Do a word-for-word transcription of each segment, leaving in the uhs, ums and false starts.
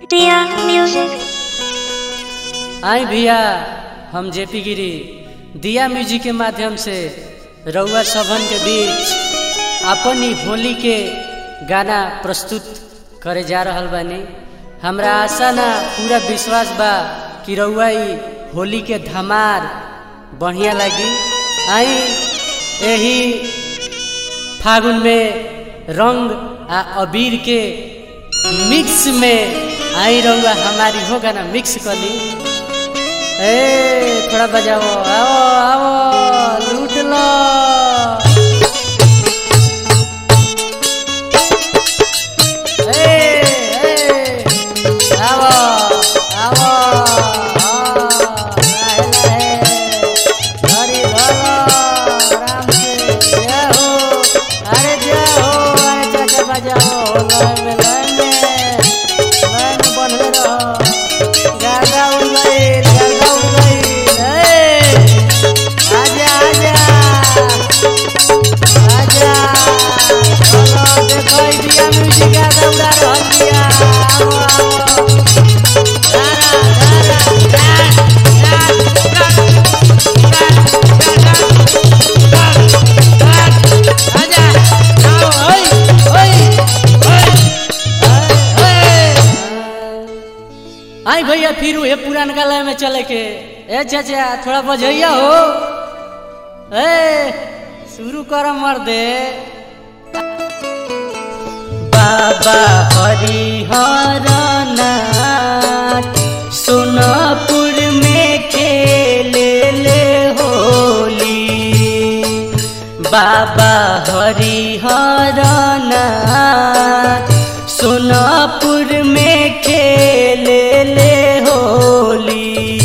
Dia Music। आई भैया हम JP गिरी दिया म्यूजिक के माध्यम से रउआ सभन के बीच अपन ही होली के गाना प्रस्तुत करे जा रहल बानी। हमरा आशा ना पूरा विश्वास बा कि रउआ ही होली के धमार बढ़िया लगी। आई यही फागुन में रंग आ अबीर के मिक्स में आई रउआ हमारी हो गाना मिक्स कर ली। ए थोड़ा बजाओ, आओ आओ लूट लो। ए ए आओ आओ हरी भलो राम से जय हो। अरे जय हो, अरे चाचा बजाओ लय में लय में लय में बनले रहो। गागा उड़ गई गागा उड़ गई। आजा आजा आजा चलो देखो दिया म्यूजिक गागा उड़ा रहल दिया। आओ आओ गाना गाना आजा आओ ओए ओए आई भैया फिर ये पुरान गाला में चले के। ए चाचा थोड़ा बजैया हो। ए शुरू कर मर दे। बाबा हरिहर नाथ सोनापुर में खेले ले होली। बाबा हरिहर नाथ सोनापुर में खेले ले होली।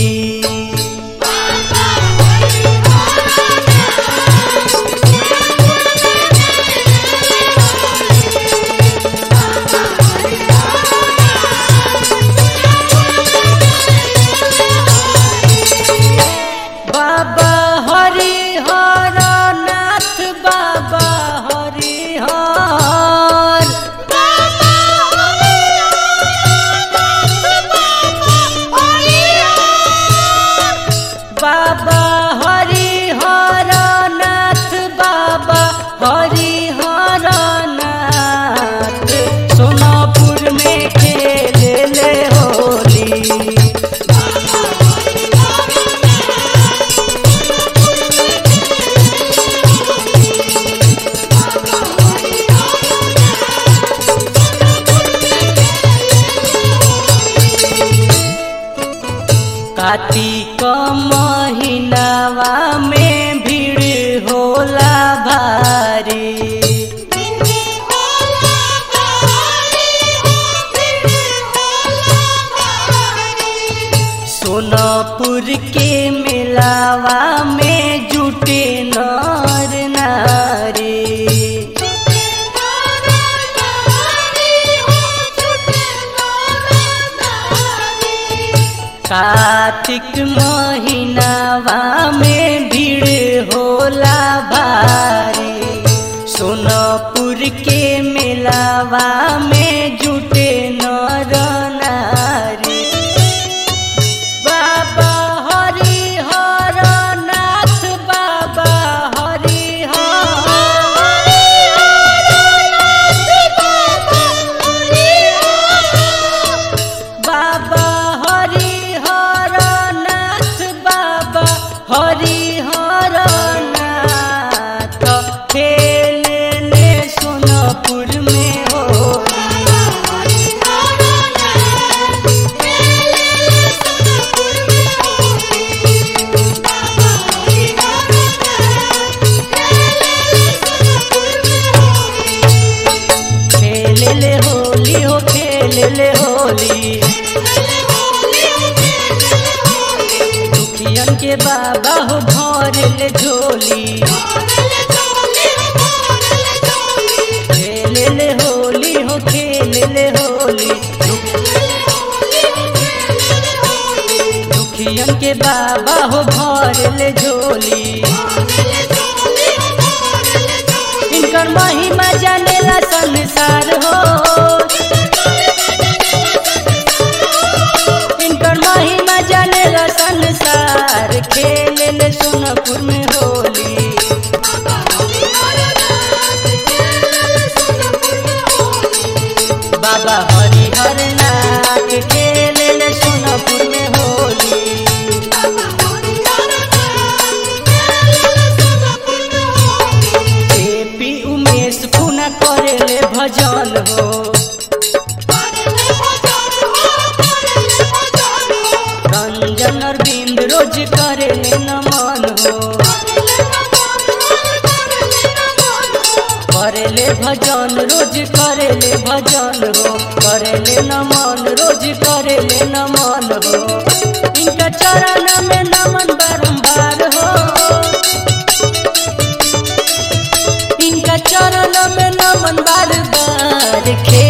बाबा हरिहर नाथ बाबा हरिहर बाबा हरिहर नाथ बाबा हरिहर नाथ सोनापुर में खेले ले होली। कार्तिक महीनावा में भीड़ होला भारी। सोनापुर के मेलावा में जुटे नर नारी। कार्तिक महीनावा में भीड़ होला भारी। सोनापुर के मेलावा में जुटे नर नारी। बाबा हरिहर नाथ बाबा हरिहर बाबा हरिहर नाथ बाबा हरिहर नाथ खेले ले सोनापुर में होली। खेले ले होली हो खेले ले होली। दुखियन के बाबा हो भर ले झोली। खेले ले होली हो खेले ले होली। दुखियन के बाबा हो भर ले झोली। इनकर महिमा जानेला संसार हो। बाबा हरिहर नाथ खेले ले सोनपुर में होली। एपी उमेश पुना करे ले भजन हो, रंजन अरविंद रोज करे ले नमन हो, करे ले भजन रोज करे ले भजन हो, करे ले नमन रोज करे ले नमन हो। इनका चरण में नमन बारंबार हो, इनका चरण में नमन बार बार खे